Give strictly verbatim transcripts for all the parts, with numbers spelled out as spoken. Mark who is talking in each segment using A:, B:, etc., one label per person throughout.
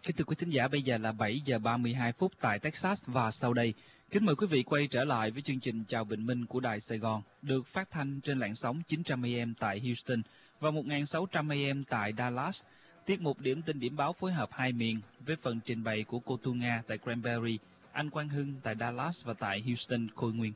A: Kính thưa quý thính giả, bây giờ là bảy giờ ba mươi hai phút tại Texas và sau đây, kính mời quý vị quay trở lại với chương trình Chào Bình Minh của Đài Sài Gòn, được phát thanh trên làn sóng chín trăm A M tại Houston và một nghìn sáu trăm A M tại Dallas. Tiết mục Điểm tin điểm báo phối hợp hai miền với phần trình bày của cô Tu Nga tại Cranberry, anh Quang Hưng tại Dallas và tại Houston, Khôi Nguyên.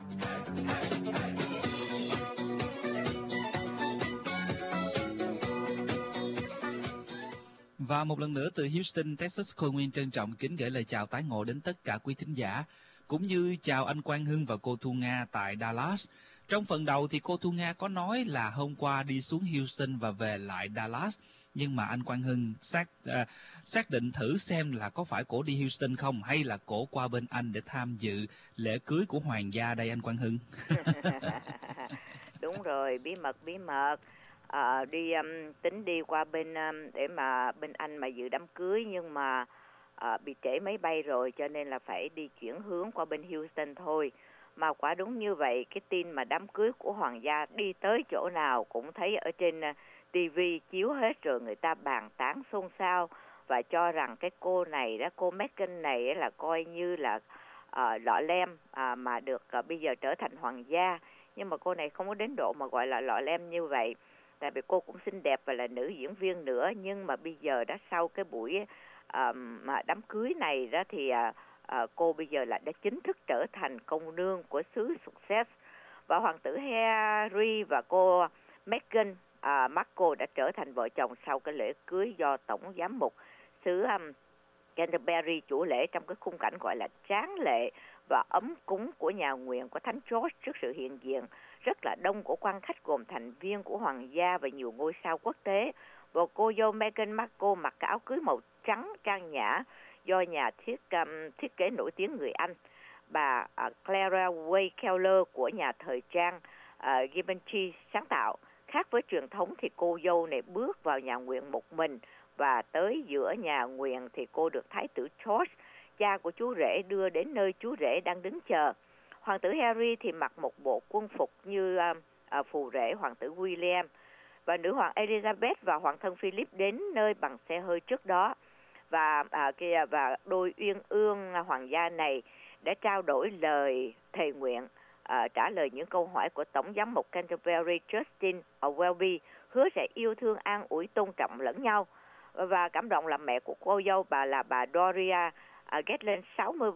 A: Và một lần nữa từ Houston, Texas, Khôi Nguyên trân trọng kính gửi lời chào tái ngộ đến tất cả quý thính giả, cũng như chào anh Quang Hưng và cô Thu Nga tại Dallas. Trong phần đầu thì cô Thu Nga có nói là hôm qua đi xuống Houston và về lại Dallas, nhưng mà anh Quang Hưng xác uh, xác định thử xem là có phải cổ đi Houston không, hay là cổ qua bên Anh để tham dự lễ cưới của hoàng gia đây anh Quang Hưng.
B: Đúng rồi, bí mật bí mật. À, đi um, tính đi qua bên um, để mà bên Anh mà dự đám cưới, nhưng mà uh, bị trễ máy bay rồi cho nên là phải đi chuyển hướng qua bên Houston thôi. Mà quả đúng như vậy, cái tin mà đám cưới của hoàng gia đi tới chỗ nào cũng thấy ở trên uh, ti vi chiếu hết rồi, người ta bàn tán xôn xao và cho rằng cái cô này đó, cô Meghan này là coi như là uh, lọ lem uh, mà được uh, bây giờ trở thành hoàng gia. Nhưng mà cô này không có đến độ mà gọi là lọ lem như vậy, tại vì cô cũng xinh đẹp và là nữ diễn viên nữa. Nhưng mà bây giờ đã sau cái buổi uh, mà đám cưới này đó thì uh, uh, cô bây giờ là đã chính thức trở thành công nương của xứ Success. Và hoàng tử Harry và cô Meghan uh, Markle đã trở thành vợ chồng sau cái lễ cưới do tổng giám mục xứ um, Canterbury chủ lễ, trong cái khung cảnh gọi là tráng lệ và ấm cúng của nhà nguyện của Thánh George trước sự hiện diện rất là đông của quan khách gồm thành viên của hoàng gia và nhiều ngôi sao quốc tế. Và cô dâu Meghan Markle mặc cái áo cưới màu trắng trang nhã do nhà thiết um, thiết kế nổi tiếng người Anh, bà uh, Clara Way Keller của nhà thời trang uh, Givenchy sáng tạo. Khác với truyền thống thì cô dâu này bước vào nhà nguyện một mình, và tới giữa nhà nguyện thì cô được Thái tử George, cha của chú rể, đưa đến nơi chú rể đang đứng chờ. Hoàng tử Harry thì mặc một bộ quân phục như uh, uh, phù rể hoàng tử William, và nữ hoàng Elizabeth và hoàng thân Philip đến nơi bằng xe hơi trước đó. Và uh, kia và đôi uyên ương uh, hoàng gia này đã trao đổi lời thề nguyện, uh, trả lời những câu hỏi của tổng giám mục Canterbury Justin Welby, hứa sẽ yêu thương, an ủi, tôn trọng lẫn nhau. Và cảm động là mẹ của cô dâu bà là bà Doria À, Gatland sáu mươi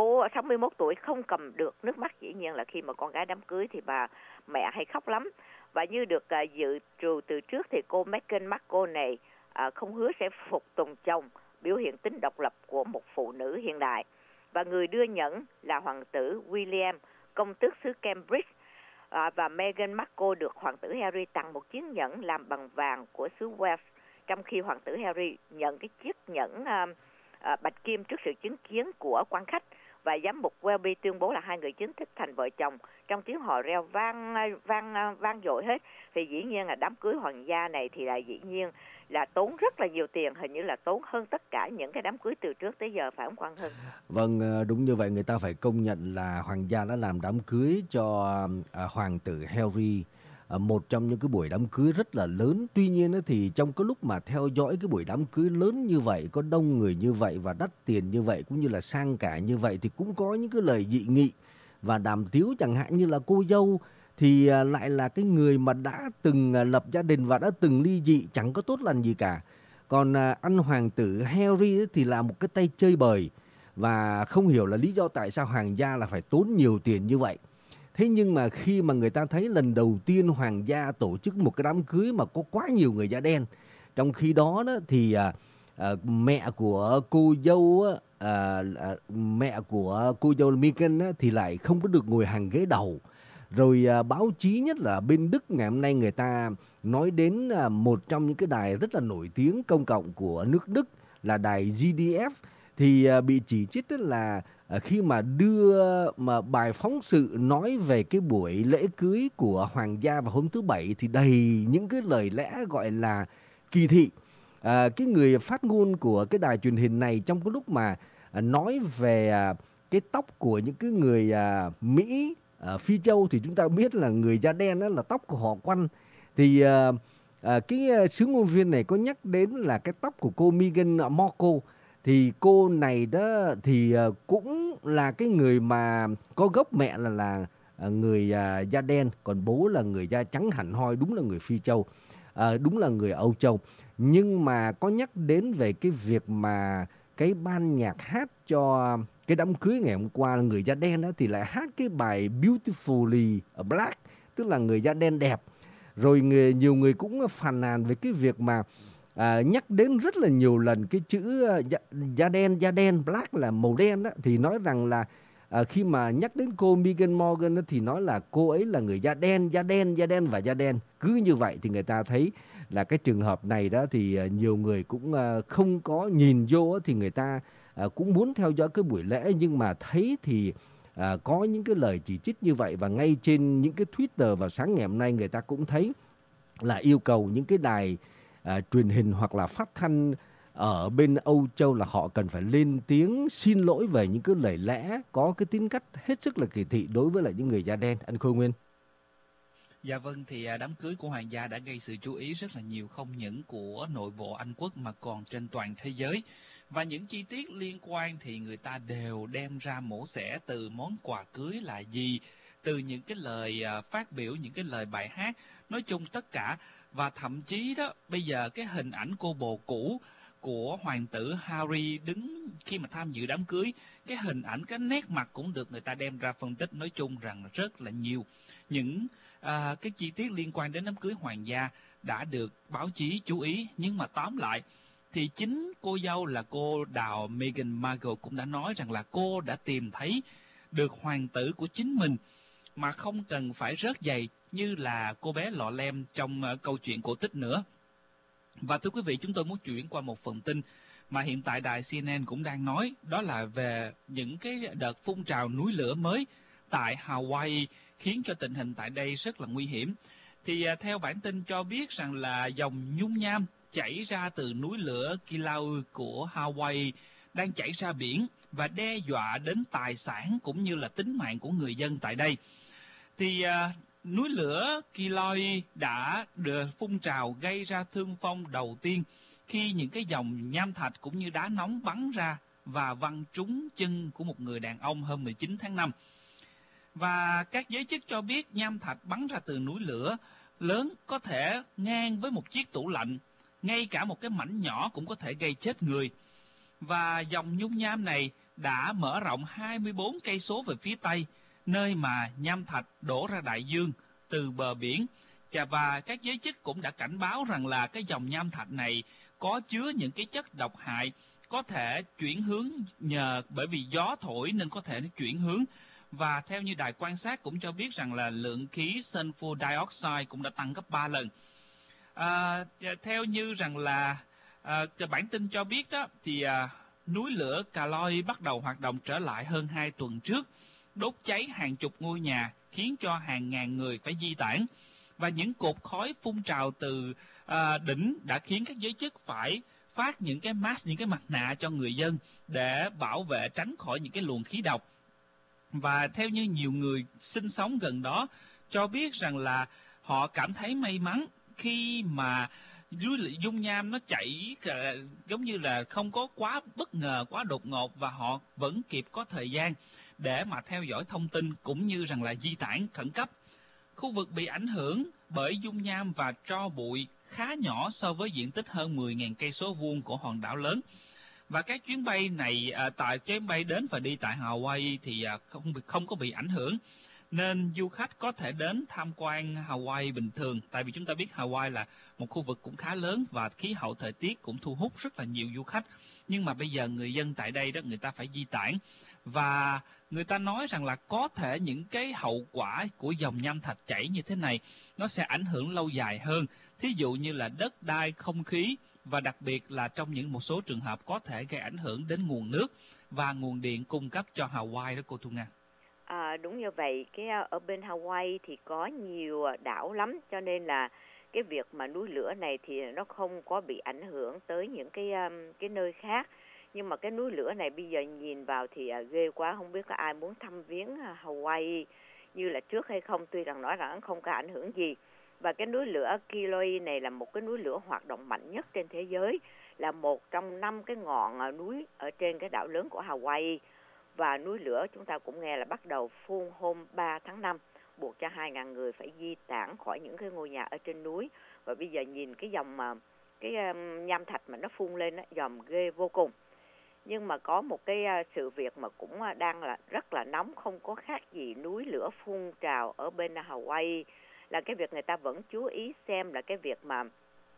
B: mốt tuổi không cầm được nước mắt. Dĩ nhiên là khi mà con gái đám cưới thì bà mẹ hay khóc lắm. Và như được uh, dự trù từ trước thì cô Meghan Markle này uh, không hứa sẽ phục tùng chồng, biểu hiện tính độc lập của một phụ nữ hiện đại. Và người đưa nhẫn là hoàng tử William, công tước xứ Cambridge. uh, Và Meghan Markle được hoàng tử Harry tặng một chiếc nhẫn làm bằng vàng của xứ Wales, trong khi hoàng tử Harry nhận cái chiếc nhẫn uh, À, bạch kim trước sự chứng kiến của quan khách. Và giám mục Welby tuyên bố là hai người chính thức thành vợ chồng trong tiếng hò reo vang vang vang dội hết. Thì dĩ nhiên là đám cưới hoàng gia này thì là dĩ nhiên là tốn rất là nhiều tiền, hình như là tốn hơn tất cả những cái đám cưới từ trước tới giờ, phải không Quang Hưng?
C: Vâng, đúng như vậy. Người ta phải công nhận là hoàng gia đã làm đám cưới cho à, hoàng tử Harry, một trong những cái buổi đám cưới rất là lớn. Tuy nhiên thì trong cái lúc mà theo dõi cái buổi đám cưới lớn như vậy, có đông người như vậy và đắt tiền như vậy cũng như là sang cả như vậy, thì cũng có những cái lời dị nghị và đàm tiếu. Chẳng hạn như là cô dâu thì lại là cái người mà đã từng lập gia đình và đã từng ly dị, chẳng có tốt lành gì cả. Còn anh hoàng tử Harry thì là một cái tay chơi bời, và không hiểu là lý do tại sao hoàng gia là phải tốn nhiều tiền như vậy. Thế nhưng mà khi mà người ta thấy lần đầu tiên hoàng gia tổ chức một cái đám cưới mà có quá nhiều người da đen, trong khi đó, đó thì à, à, mẹ của cô dâu à, à, mẹ của cô dâu Meghan thì lại không có được ngồi hàng ghế đầu. Rồi à, báo chí, nhất là bên Đức ngày hôm nay, người ta nói đến à, một trong những cái đài rất là nổi tiếng công cộng của nước Đức là đài giê đê ép, thì à, bị chỉ trích là à, khi mà đưa mà bài phóng sự nói về cái buổi lễ cưới của hoàng gia vào hôm thứ Bảy thì đầy những cái lời lẽ gọi là kỳ thị. À, cái người phát ngôn của cái đài truyền hình này trong cái lúc mà à, nói về à, cái tóc của những cái người à, Mỹ à, Phi Châu, thì chúng ta biết là người da đen đó là tóc của họ quăn, thì à, à, cái sứ ngôn viên này có nhắc đến là cái tóc của cô Meghan Markle Thì cô này đó thì ờ, cũng là cái người mà có gốc mẹ là là ờ, người à, da đen, còn bố là người da trắng hẳn hoi, đúng là người Phi Châu, Ờ, đúng là người Âu Châu. Nhưng mà có nhắc đến về cái việc mà cái ban nhạc hát cho cái đám cưới ngày hôm qua là người da đen đó, thì lại hát cái bài Beautifully Black, tức là người da đen đẹp. Rồi người, nhiều người cũng phàn nàn về cái việc mà à, nhắc đến rất là nhiều lần cái chữ à, da, da đen, da đen, black là màu đen đó, thì nói rằng là à, khi mà nhắc đến cô Megan Morgan đó, thì nói là cô ấy là người da đen, da đen, da đen và da đen. Cứ như vậy thì người ta thấy là cái trường hợp này đó thì à, nhiều người cũng à, không có nhìn vô á, thì người ta à, cũng muốn theo dõi cái buổi lễ, nhưng mà thấy thì à, có những cái lời chỉ trích như vậy. Và ngay trên những cái Twitter vào sáng ngày hôm nay, người ta cũng thấy là yêu cầu những cái đài à, truyền hình hoặc là phát thanh ở bên Âu Châu là họ cần phải lên tiếng xin lỗi về những cái lời lẽ có cái tính cách hết sức là kỳ thị đối với lại những người da đen. Anh Khôi Nguyên.
A: Dạ vâng, thì à, đám cưới của hoàng gia đã gây sự chú ý rất là nhiều, không những của nội bộ Anh quốc mà còn trên toàn thế giới. Và những chi tiết liên quan thì người ta đều đem ra mổ xẻ, từ món quà cưới là gì, từ những cái lời à, phát biểu, những cái lời bài hát, nói chung tất cả. Và thậm chí đó, bây giờ cái hình ảnh cô bồ cũ của hoàng tử Harry đứng khi mà tham dự đám cưới, cái hình ảnh, cái nét mặt cũng được người ta đem ra phân tích. Nói chung rằng rất là nhiều những à, cái chi tiết liên quan đến đám cưới hoàng gia đã được báo chí chú ý. Nhưng mà tóm lại thì chính cô dâu là cô Đào Meghan Markle cũng đã nói rằng là cô đã tìm thấy được hoàng tử của chính mình mà không cần phải rớt giày như là cô bé lọ lem trong uh, câu chuyện cổ tích nữa. Và thưa quý vị, chúng tôi muốn chuyển qua một phần tin mà hiện tại đài xê en en cũng đang nói, đó là về những cái đợt phun trào núi lửa mới tại Hawaii, khiến cho tình hình tại đây rất là nguy hiểm. Thì uh, theo bản tin cho biết rằng là dòng nhung nham chảy ra từ núi lửa Kilauea của Hawaii đang chảy ra biển và đe dọa đến tài sản cũng như là tính mạng của người dân tại đây. Thì à, núi lửa Kilauea đã được phun trào gây ra thương vong đầu tiên khi những cái dòng nham thạch cũng như đá nóng bắn ra và văng trúng chân của một người đàn ông hôm mười chín tháng năm. Và các giới chức cho biết nham thạch bắn ra từ núi lửa lớn có thể ngang với một chiếc tủ lạnh, ngay cả một cái mảnh nhỏ cũng có thể gây chết người. Và dòng nhung nham này đã mở rộng hai mươi bốn cây số về phía tây, nơi mà nham thạch đổ ra đại dương từ bờ biển. Và các giới chức cũng đã cảnh báo rằng là cái dòng nham thạch này có chứa những cái chất độc hại, có thể chuyển hướng nhờ bởi vì gió thổi nên có thể chuyển hướng. Và theo như đài quan sát cũng cho biết rằng là lượng khí sulfur dioxide cũng đã tăng gấp ba lần. À, theo như rằng là à, bản tin cho biết đó, thì à, núi lửa Kilauea bắt đầu hoạt động trở lại hơn hai tuần trước, đốt cháy hàng chục ngôi nhà, khiến cho hàng ngàn người phải di tản. Và những cột khói phun trào từ à, đỉnh đã khiến các giới chức phải phát những cái mask, những cái mặt nạ cho người dân để bảo vệ tránh khỏi những cái luồng khí độc. Và theo như nhiều người sinh sống gần đó cho biết rằng là họ cảm thấy may mắn khi mà dung nham nó chảy giống như là không có quá bất ngờ, quá đột ngột, và họ vẫn kịp có thời gian để mà theo dõi thông tin cũng như rằng là di tản khẩn cấp. Khu vực bị ảnh hưởng bởi dung nham và tro bụi khá nhỏ so với diện tích hơn mười nghìn cây số vuông của hòn đảo lớn. Và các chuyến bay này à, tại chuyến bay đến và đi tại Hawaii thì à, không không có bị ảnh hưởng, nên du khách có thể đến tham quan Hawaii bình thường. Tại vì chúng ta biết Hawaii là một khu vực cũng khá lớn và khí hậu thời tiết cũng thu hút rất là nhiều du khách. Nhưng mà bây giờ người dân tại đây đó, người ta phải di tản, và người ta nói rằng là có thể những cái hậu quả của dòng nham thạch chảy như thế này nó sẽ ảnh hưởng lâu dài hơn, thí dụ như là đất đai, không khí, và đặc biệt là trong những một số trường hợp có thể gây ảnh hưởng đến nguồn nước và nguồn điện cung cấp cho Hawaii đó cô Thu Nga.
B: À, đúng như vậy, cái ở bên Hawaii thì có nhiều đảo lắm, cho nên là cái việc mà núi lửa này thì nó không có bị ảnh hưởng tới những cái cái nơi khác. Nhưng mà cái núi lửa này bây giờ nhìn vào thì ghê quá, không biết có ai muốn thăm viếng Hawaii như là trước hay không. Tuy rằng nói rằng không có ảnh hưởng gì, Và cái núi lửa Kilauea này là một cái núi lửa hoạt động mạnh nhất trên thế giới, là một trong năm cái ngọn núi ở trên cái đảo lớn của Hawaii. Và núi lửa chúng ta cũng nghe là bắt đầu phun hôm ba tháng năm, buộc cho hai nghìn người phải di tản khỏi những cái ngôi nhà ở trên núi. Và bây giờ nhìn cái dòng mà cái um, nham thạch mà nó phun lên, dòm ghê vô cùng. Nhưng mà có một cái uh, sự việc mà cũng uh, đang là rất là nóng, không có khác gì núi lửa phun trào ở bên Hawaii, là cái việc người ta vẫn chú ý xem là cái việc mà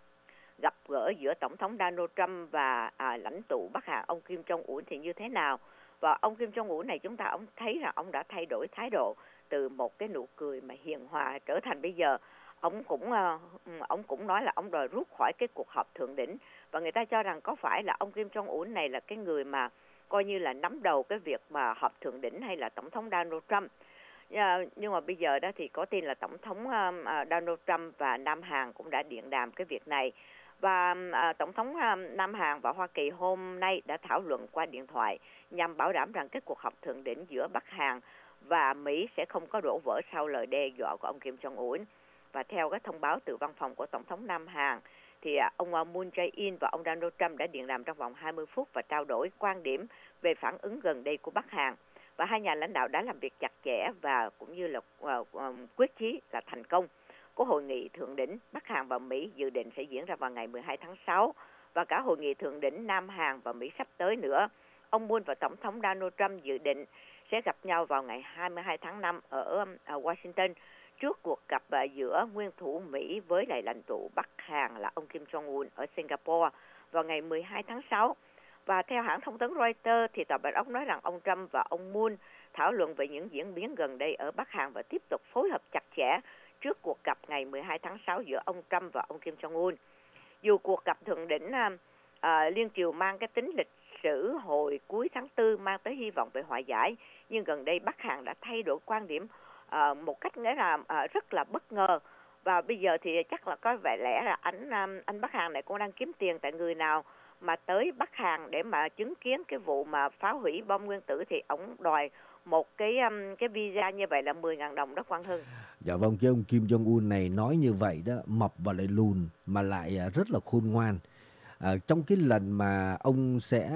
B: gặp gỡ giữa Tổng thống Donald Trump và à, lãnh tụ Bắc Hàn ông Kim Jong-un thì như thế nào. Và ông Kim Jong-un này chúng ta ông thấy rằng ông đã thay đổi thái độ từ một cái nụ cười mà hiền hòa trở thành bây giờ ông cũng uh, ông cũng nói là ông đòi rút khỏi cái cuộc họp thượng đỉnh. Và người ta cho rằng có phải là ông Kim Jong-un này là cái người mà coi như là nắm đầu cái việc mà họp thượng đỉnh, hay là Tổng thống Donald Trump. Uh, nhưng mà bây giờ đó thì có tin là Tổng thống uh, Donald Trump và Nam Hàn cũng đã điện đàm cái việc này. Và à, Tổng thống à, Nam Hàn và Hoa Kỳ hôm nay đã thảo luận qua điện thoại nhằm bảo đảm rằng cái cuộc họp thượng đỉnh giữa Bắc Hàn và Mỹ sẽ không có đổ vỡ sau lời đe dọa của ông Kim Jong-un. Và theo cái thông báo từ văn phòng của Tổng thống Nam Hàn, thì à, ông Moon Jae-in và ông Donald Trump đã điện đàm trong vòng hai mươi phút và trao đổi quan điểm về phản ứng gần đây của Bắc Hàn. Và hai nhà lãnh đạo đã làm việc chặt chẽ và cũng như là uh, uh, quyết chí là thành công của hội nghị thượng đỉnh Bắc Hàn và Mỹ dự định sẽ diễn ra vào ngày mười hai tháng sáu, và cả hội nghị thượng đỉnh Nam Hàn và Mỹ sắp tới nữa. Ông Moon và Tổng thống Donald Trump dự định sẽ gặp nhau vào ngày hai mươi hai tháng năm ở Washington trước cuộc gặp giữa nguyên thủ Mỹ với lại lãnh tụ Bắc Hàn là ông Kim Jong-un ở Singapore vào ngày mười hai tháng sáu. Và theo hãng thông tấn Reuters thì Tòa Bạch Ốc nói rằng ông Trump và ông Moon thảo luận về những diễn biến gần đây ở Bắc Hàn và tiếp tục phối hợp chặt chẽ trước cuộc gặp ngày mười hai tháng sáu giữa ông Trump và ông Kim Jong-un. Dù cuộc gặp thượng đỉnh à, à, liên triều mang cái tính lịch sử hồi cuối tháng tư mang tới hy vọng về hòa giải, nhưng gần đây Bắc Hàn đã thay đổi quan điểm à, một cách nghĩa là à, rất là bất ngờ. Và bây giờ thì chắc là có vẻ lẽ là anh anh Bắc Hàn này cũng đang kiếm tiền, tại người nào mà tới Bắc Hàn để mà chứng kiến cái vụ mà phá hủy bom nguyên tử thì ông đòi một cái cái visa như vậy là mười nghìn đồng đó, Quang Hưng.
C: Dạ vâng, cái ông Kim Jong-un này nói như vậy đó, mập và lại lùn mà lại rất là khôn ngoan. À, trong cái lần mà ông sẽ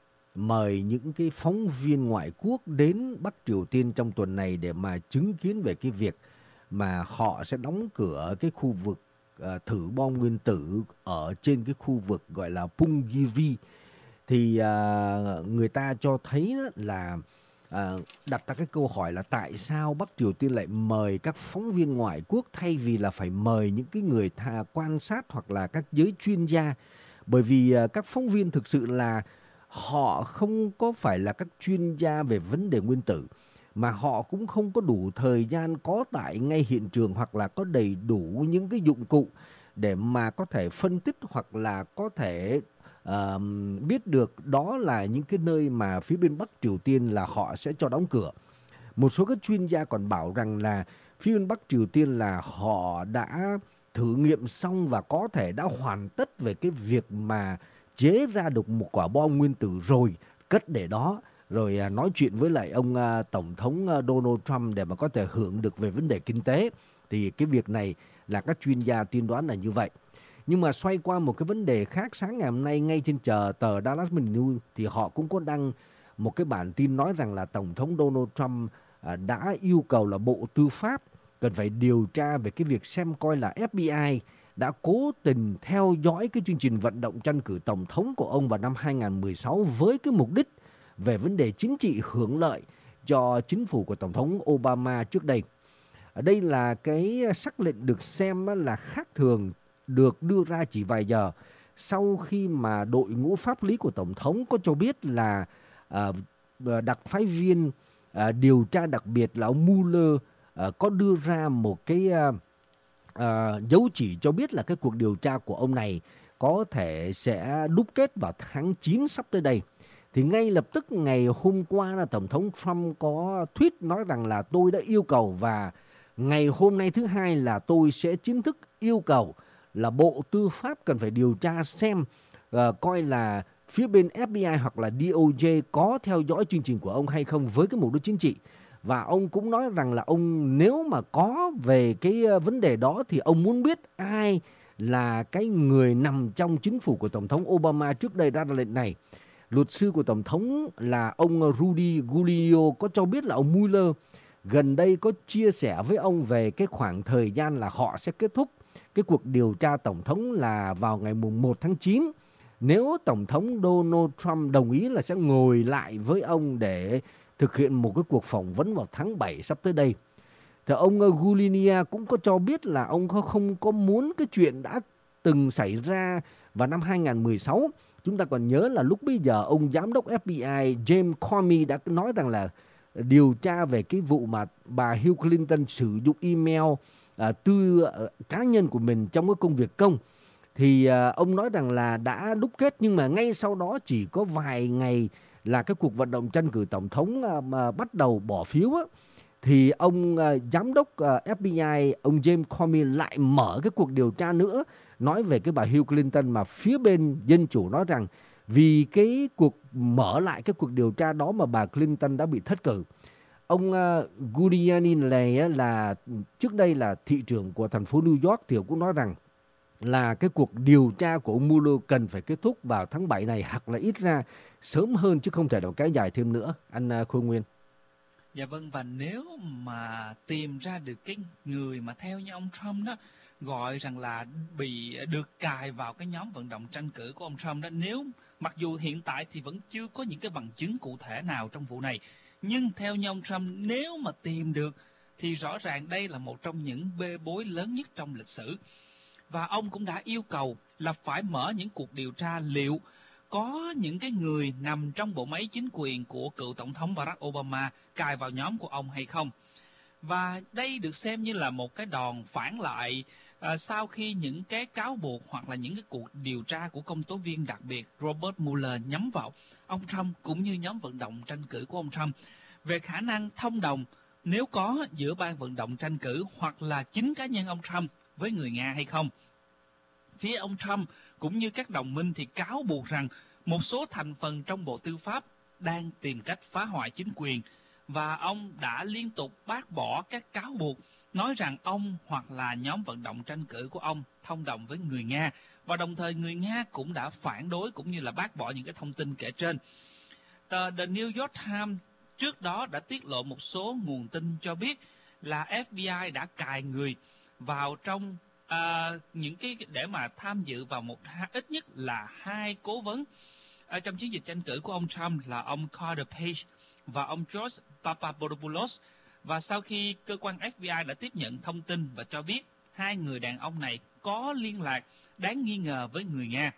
C: mời những cái phóng viên ngoại quốc đến Bắc Triều Tiên trong tuần này để mà chứng kiến về cái việc mà họ sẽ đóng cửa cái khu vực à, thử bom nguyên tử ở trên cái khu vực gọi là Punggye-ri, thì à, người ta cho thấy đó là À, đặt ra cái câu hỏi là tại sao Bắc Triều Tiên lại mời các phóng viên ngoại quốc thay vì là phải mời những cái người thà quan sát hoặc là các giới chuyên gia. Bởi vì à, các phóng viên thực sự là họ không có phải là các chuyên gia về vấn đề nguyên tử, mà họ cũng không có đủ thời gian có tại ngay hiện trường hoặc là có đầy đủ những cái dụng cụ để mà có thể phân tích hoặc là có thể Uh, biết được đó là những cái nơi mà phía bên Bắc Triều Tiên là họ sẽ cho đóng cửa. Một số các chuyên gia còn bảo rằng là phía bên Bắc Triều Tiên là họ đã thử nghiệm xong và có thể đã hoàn tất về cái việc mà chế ra được một quả bom nguyên tử rồi cất để đó, rồi uh, nói chuyện với lại ông uh, Tổng thống uh, Donald Trump để mà có thể hưởng được về vấn đề kinh tế. Thì cái việc này là các chuyên gia tiên đoán là như vậy. Nhưng mà xoay qua một cái vấn đề khác, sáng ngày hôm nay ngay trên chờ tờ Dallas Morning News thì họ cũng có đăng một cái bản tin nói rằng là Tổng thống Donald Trump đã yêu cầu là Bộ Tư pháp cần phải điều tra về cái việc xem coi là ép bê i đã cố tình theo dõi cái chương trình vận động tranh cử Tổng thống của ông vào năm hai nghìn không trăm mười sáu với cái mục đích về vấn đề chính trị hưởng lợi cho chính phủ của Tổng thống Obama trước đây. Ở đây là cái sắc lệnh được xem là khác thường, được đưa ra chỉ vài giờ sau khi mà đội ngũ pháp lý của Tổng thống có cho biết là uh, đặc phái viên uh, điều tra đặc biệt là ông Mueller uh, có đưa ra một cái uh, uh, dấu chỉ cho biết là cái cuộc điều tra của ông này có thể sẽ đúc kết vào tháng chín sắp tới đây. Thì ngay lập tức ngày hôm qua là Tổng thống Trump có tweet nói rằng là tôi đã yêu cầu, và ngày hôm nay thứ hai là tôi sẽ chính thức yêu cầu là Bộ Tư pháp cần phải điều tra xem uh, coi là phía bên ép bê i hoặc là đê o gi có theo dõi chương trình của ông hay không với cái mục đích chính trị. Và ông cũng nói rằng là ông nếu mà có về cái vấn đề đó thì ông muốn biết ai là cái người nằm trong chính phủ của Tổng thống Obama trước đây ra lệnh này. Luật sư của Tổng thống là ông Rudy Giuliani có cho biết là ông Mueller gần đây có chia sẻ với ông về cái khoảng thời gian là họ sẽ kết thúc cái cuộc điều tra Tổng thống là vào ngày mùng một tháng chín. Nếu Tổng thống Donald Trump đồng ý là sẽ ngồi lại với ông để thực hiện một cái cuộc phỏng vấn vào tháng bảy sắp tới đây. Thì ông Giuliani cũng có cho biết là ông không có muốn cái chuyện đã từng xảy ra vào năm hai không một sáu. Chúng ta còn nhớ là lúc bây giờ ông giám đốc ép bê i James Comey đã nói rằng là điều tra về cái vụ mà bà Hillary Clinton sử dụng email à, tư à, cá nhân của mình trong cái công việc công. Thì à, ông nói rằng là đã đúc kết, nhưng mà ngay sau đó chỉ có vài ngày là cái cuộc vận động tranh cử tổng thống à, mà bắt đầu bỏ phiếu á, thì ông à, giám đốc à, ép bê i ông James Comey lại mở cái cuộc điều tra nữa nói về cái bà Hillary Clinton, mà phía bên Dân Chủ nói rằng vì cái cuộc mở lại cái cuộc điều tra đó mà bà Clinton đã bị thất cử. Ông uh, Giuliani này là trước đây là thị trưởng của thành phố New York, thì ông cũng nói rằng là cái cuộc điều tra của ông Mueller cần phải kết thúc vào tháng bảy này, hoặc là ít ra sớm hơn chứ không thể nào kéo dài thêm nữa. Anh uh, Khôi Nguyên.
A: Dạ vâng, và nếu mà tìm ra được cái người mà theo như ông Trump đó gọi rằng là bị được cài vào cái nhóm vận động tranh cử của ông Trump đó, nếu mặc dù hiện tại thì vẫn chưa có những cái bằng chứng cụ thể nào trong vụ này, nhưng theo như ông Trump, nếu mà tìm được thì rõ ràng đây là một trong những bê bối lớn nhất trong lịch sử. Và ông cũng đã yêu cầu là phải mở những cuộc điều tra liệu có những cái người nằm trong bộ máy chính quyền của cựu tổng thống Barack Obama cài vào nhóm của ông hay không. Và đây được xem như là một cái đòn phản lại à, sau khi những cái cáo buộc hoặc là những cái cuộc điều tra của công tố viên đặc biệt Robert Mueller nhắm vào ông Trump cũng như nhóm vận động tranh cử của ông Trump về khả năng thông đồng nếu có giữa ban vận động tranh cử hoặc là chính cá nhân ông Trump với người Nga hay không. Phía ông Trump cũng như các đồng minh thì cáo buộc rằng một số thành phần trong Bộ Tư pháp đang tìm cách phá hoại chính quyền, và ông đã liên tục bác bỏ các cáo buộc, nói rằng ông hoặc là nhóm vận động tranh cử của ông thông đồng với người Nga, và đồng thời người Nga cũng đã phản đối cũng như là bác bỏ những cái thông tin kể trên. Tờ The New York Times trước đó đã tiết lộ một số nguồn tin cho biết là ép bê i đã cài người vào trong à, những cái để mà tham dự vào một ít nhất là hai cố vấn ở trong chiến dịch tranh cử của ông Trump là ông Carter Page và ông George Papadopoulos. Và sau khi cơ quan ép bê i đã tiếp nhận thông tin và cho biết hai người đàn ông này có liên lạc đáng nghi ngờ với người Nga,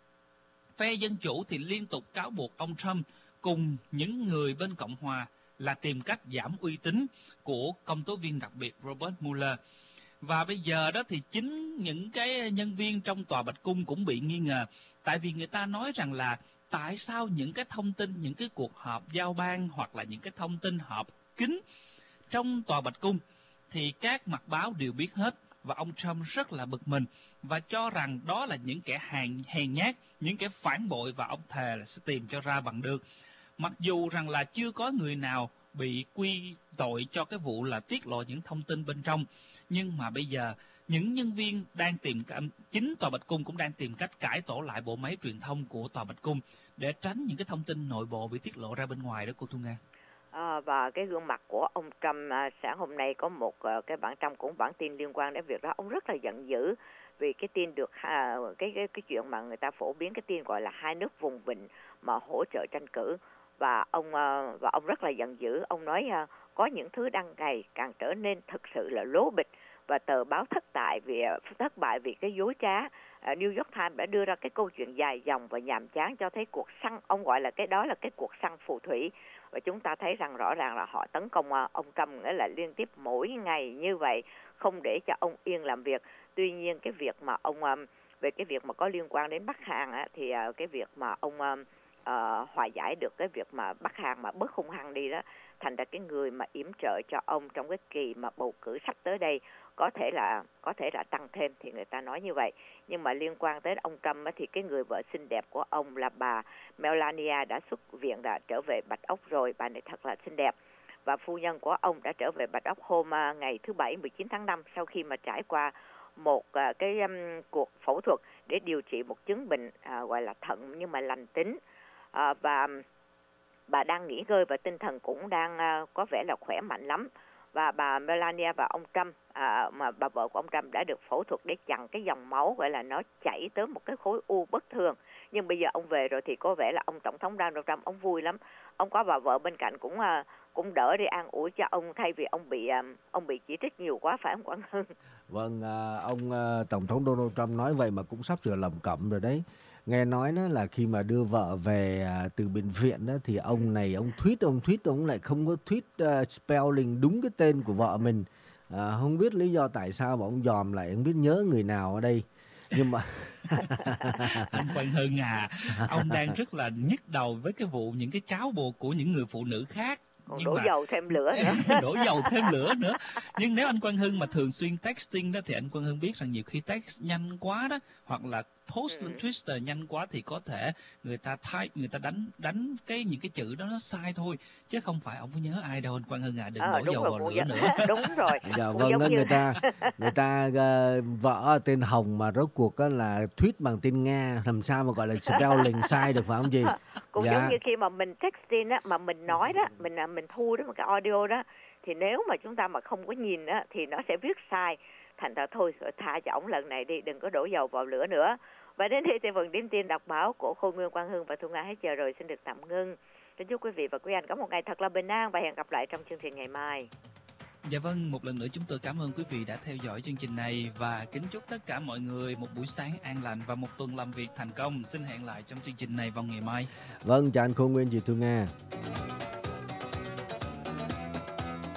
A: phe Dân Chủ thì liên tục cáo buộc ông Trump cùng những người bên Cộng Hòa là tìm cách giảm uy tín của công tố viên đặc biệt Robert Mueller. Và bây giờ đó thì chính những cái nhân viên trong Tòa Bạch Cung cũng bị nghi ngờ, tại vì người ta nói rằng là tại sao những cái thông tin, những cái cuộc họp giao ban hoặc là những cái thông tin họp kín trong Tòa Bạch Cung thì các mặt báo đều biết hết, và ông Trump rất là bực mình và cho rằng đó là những kẻ hèn, hèn nhát, những kẻ phản bội, và ông thề là sẽ tìm cho ra bằng được. Mặc dù rằng là chưa có người nào bị quy tội cho cái vụ là tiết lộ những thông tin bên trong, nhưng mà bây giờ những nhân viên đang tìm, chính Tòa Bạch Cung cũng đang tìm cách cải tổ lại bộ máy truyền thông của Tòa Bạch Cung để tránh những cái thông tin nội bộ bị tiết lộ ra bên ngoài đó cô Thu Nga.
B: À, và cái gương mặt của ông Trump à, sáng hôm nay có một à, cái bản trong cũng bản tin liên quan đến việc đó, ông rất là giận dữ vì cái tin được à, cái cái cái chuyện mà người ta phổ biến cái tin gọi là hai nước vùng vịnh mà hỗ trợ tranh cử, và ông à, và ông rất là giận dữ. Ông nói à, có những thứ đang ngày càng trở nên thực sự là lố bịch, và tờ báo thất bại vì thất bại vì cái dối trá. À, New York Times đã đưa ra cái câu chuyện dài dòng và nhàm chán cho thấy cuộc săn, ông gọi là cái đó là cái cuộc săn phù thủy, và chúng ta thấy rằng rõ ràng là họ tấn công ông Trump nghĩa là liên tiếp mỗi ngày như vậy, không để cho ông yên làm việc. Tuy nhiên cái việc mà ông về cái việc mà có liên quan đến Bắc Hàn á, thì cái việc mà ông uh, hòa giải được cái việc mà Bắc Hàn mà bớt hung hăng đi đó, thành ra cái người mà yểm trợ cho ông trong cái kỳ mà bầu cử sắp tới đây có thể là có thể là tăng thêm, thì người ta nói như vậy. Nhưng mà liên quan tới ông Trump á, thì cái người vợ xinh đẹp của ông là bà Melania đã xuất viện, đã trở về Bạch Ốc rồi. Bà này thật là xinh đẹp, và phu nhân của ông đã trở về Bạch Ốc hôm à, ngày thứ Bảy mười chín tháng năm sau khi mà trải qua một à, cái um, cuộc phẫu thuật để điều trị một chứng bệnh à, gọi là thận nhưng mà lành tính, à, và bà đang nghỉ ngơi và tinh thần cũng đang à, có vẻ là khỏe mạnh lắm. Và bà Melania và ông Trump, à, mà bà vợ của ông Trump đã được phẫu thuật để chặn cái dòng máu gọi là nó chảy tới một cái khối u bất thường. Nhưng bây giờ ông về rồi thì có vẻ là ông Tổng thống Donald Trump ông vui lắm. Ông có bà vợ bên cạnh cũng à, cũng đỡ đi an ủi cho ông thay vì ông bị à, ông bị chỉ trích nhiều quá, phải không Quang Hưng?
C: Vâng, à, ông à, Tổng thống Donald Trump nói vậy mà cũng sắp sửa lẩm cẩm rồi đấy. Nghe nói đó là khi mà đưa vợ về à, từ bệnh viện đó thì ông này ông tweet ông tweet ông lại không có tweet uh, spelling đúng cái tên của vợ mình. À, không biết lý do tại sao mà ông dòm lại, không biết nhớ người nào ở đây. Nhưng mà
A: Anh Quang Hưng à, ông đang rất là nhức đầu với cái vụ những cái cáo buộc của những người phụ nữ khác.
B: Còn
A: Nhưng
B: đổ
A: mà
B: dầu thêm lửa nữa.
A: đổ dầu thêm lửa nữa. Nhưng nếu anh Quang Hưng mà thường xuyên texting đó thì anh Quang Hưng biết rằng nhiều khi text nhanh quá đó, hoặc là post lên
B: Ừ.
A: Twitter nhanh quá thì có thể người ta type, người ta đánh đánh cái những cái chữ đó nó sai thôi, chứ không phải ông có nhớ ai đâu anh Quang Hưng à, đừng
B: Ờ,
A: đổ
B: đúng
A: dầu
B: rồi,
A: vào
B: cũng
A: lửa
B: giống-
A: nữa.
B: đúng rồi.
C: dạ
B: Cũng
C: vâng
B: giống
C: á,
B: như-
C: người ta người ta ờ, vợ tên Hồng mà rốt cuộc á là tweet bằng tên Nga, làm sao mà gọi là spelling sai được, phải không chị?
B: Cũng
C: Dạ.
B: giống như khi mà mình texting á, mà mình nói đó, mình à, mình thu đó một cái audio đó, thì nếu mà chúng ta mà không có nhìn á thì nó sẽ viết sai. Thành ra thôi tha cho ổng lần này đi, đừng có đổ dầu vào lửa nữa. Và đến đây thì phần điểm tin đọc báo của Khôi Nguyên, Quang Hưng và Thu Nga hết giờ rồi, xin được tạm ngưng. Kính chúc quý vị và quý anh có một ngày thật là bình an và hẹn gặp lại trong chương trình ngày mai.
A: Dạ vâng, một lần nữa chúng tôi cảm ơn quý vị đã theo dõi chương trình này và kính chúc tất cả mọi người một buổi sáng an lành và một tuần làm việc thành công. Xin hẹn lại trong chương trình này vào ngày mai.
C: Vâng, chào anh Khôi Nguyên, chị Thu Nga.